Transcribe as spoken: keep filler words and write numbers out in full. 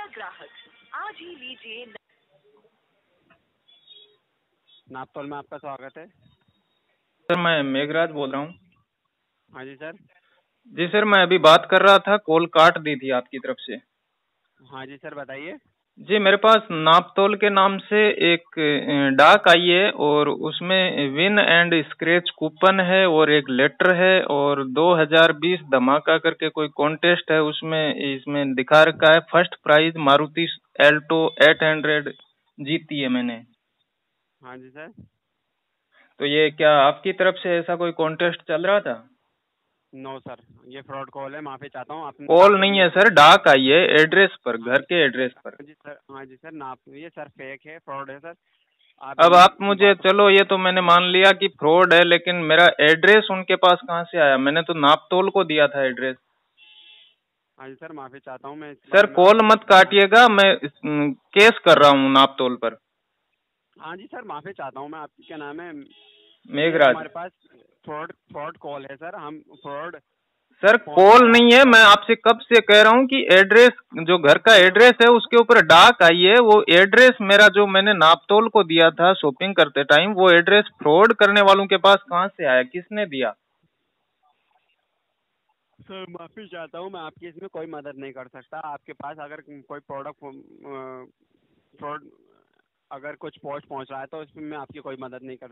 नया ग्राहक आज ही लीजिए। नापतोल में आपका स्वागत है सर। मैं मेघराज बोल रहा हूँ। हाँ जी सर। जी सर, मैं अभी बात कर रहा था, कॉल काट दी थी आपकी तरफ से। हाँ जी सर, बताइए। जी, मेरे पास नापतोल के नाम से एक अ, डाक आई है और उसमें विन एंड स्क्रैच कूपन है और एक लेटर है और दो हज़ार बीस धमाका करके कोई कॉन्टेस्ट है, उसमें इसमें दिखा रखा है फर्स्ट प्राइज मारुति एल्टो आठ सौ जीती है मैंने। हाँ जी सर। तो ये क्या आपकी तरफ से ऐसा कोई कॉन्टेस्ट चल रहा था? नो सर, ये फ्रॉड कॉल है, माफी चाहता हूँ। आपने कॉल नहीं है सर, डाक आई है एड्रेस पर, घर के एड्रेस पर। हाँ जी सर। हाँ जी सर, नाप ये सर फेक है, फ्रॉड है सर। आप अब आप मुझे, वापस। चलो ये तो मैंने मान लिया कि फ्रॉड है, लेकिन मेरा एड्रेस उनके पास कहाँ से आया? मैंने तो नापतोल को दिया था एड्रेस। हाँ जी सर, माफी चाहता हूँ मैं इस सर बारे में कॉल आपसे। मत काटिएगा, मैं अम, केस कर रहा हूँ नापतोल पर। हाँ जी सर, माफी चाहता हूँ मैं। आपकी क्या नाम है? ये मेघराज। हमारे पास फ्रॉड फ्रॉड कॉल है सर। हम फ्रॉड सर फोन कॉल पे नहीं आपके है, मैं पास। आपसे कब से कह रहा हूँ कि एड्रेस, जो घर का एड्रेस है उसके ऊपर डाक आई है, वो एड्रेस मेरा जो मैंने नापतोल को दिया था शॉपिंग करते टाइम, वो एड्रेस फ्रॉड करने वालों के पास कहाँ से आया, किसने दिया? सर माफी चाहता हूँ, मैं आपकी इसमें कोई मदद नहीं कर सकता। आपके पास अगर कोई प्रोडक्ट फ्रॉड, अगर कुछ पहुँच पहुँच रहा है तो इसमें मैं आपकी कोई मदद नहीं कर